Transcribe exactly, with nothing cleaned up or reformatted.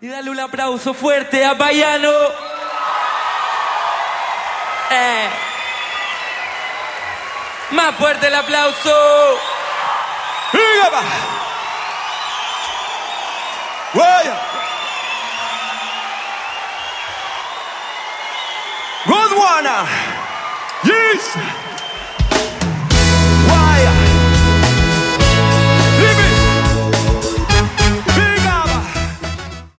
Y dale un aplauso fuerte a Baiano. Eh. Más fuerte el aplauso. Good one. Yes.